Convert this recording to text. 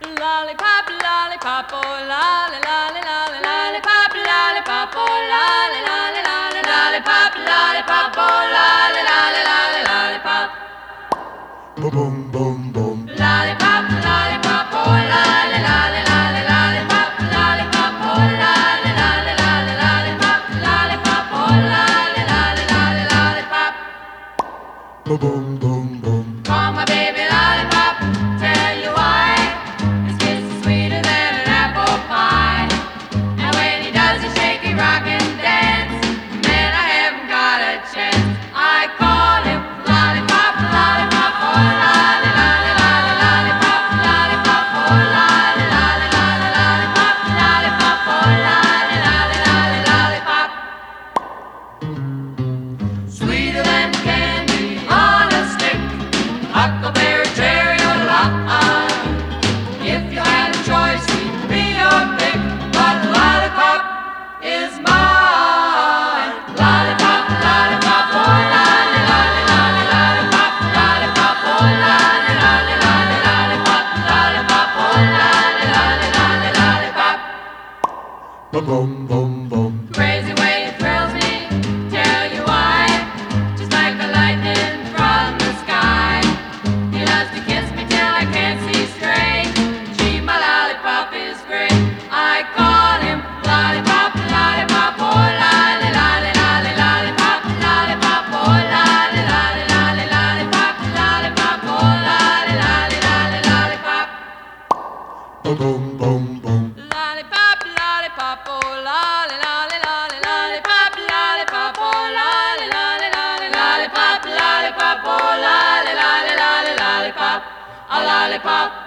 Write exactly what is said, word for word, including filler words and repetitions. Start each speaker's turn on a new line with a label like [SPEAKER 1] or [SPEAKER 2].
[SPEAKER 1] Lollipop, lollipop, oh lolly, lolly, lolly, lollipop, lollipop, oh lolly, lolly, lolly, lollipop, lollipop, oh lolly, lolly, lolly, lollipop.
[SPEAKER 2] Boom, boom, boom, boom.
[SPEAKER 1] Lollipop, lollipop, oh lolly, lolly, lolly, lollipop, lollipop, oh lolly, lolly, lolly, lollipop, lollipop, oh lolly, lolly, lolly, lollipop.
[SPEAKER 2] Boom, boom, boom, boom.
[SPEAKER 1] Call my baby lollipop, tell you why. His kiss is sweeter than an apple pie. And when he does a shaky rock and dance, man, I haven't got a chance. I call him lollipop, lollipop, oh lolly, lolly, lolly, lollipop, lollipop, oh lolly, lolly, lolly, lollipop, lollipop, oh lolly, lolly, lolly, lollipop. Sweeter than candy on a stick, huckleberry, cherry, or la. If you had a choice, he'd be your pick, but lollipop is mine. Lollipop, lollipop, oh lolly, lolly, lolly, lollipop, lollipop, oh lolly, lolly, lolly, lollipop, lollipop, oh lolly, lolly, lolly, lollipop.
[SPEAKER 2] Boom, boom, boom, boom.
[SPEAKER 1] Crazy way it thrills me, tell you why. Just like a lightning from the sky. He loves to kiss me till I can't see straight. Gee, my lollipop is great. I call him lollipop, lollipop, oh lolly, lolly, lolly, lollipop, lollipop, oh lolly, lolly, lolly, lollipop, lollipop, oh lolly, lolly, lolly, lollipop.
[SPEAKER 2] Boom, boom, boom, boom.
[SPEAKER 1] Lollipop, lollipop, oh lolly, lolly, lolly, lollipop, lollipop, oh lolly, lolly, lolly, lollipop, lollipop, oh lolly, lolly, lolly, lollipop, a lollipop.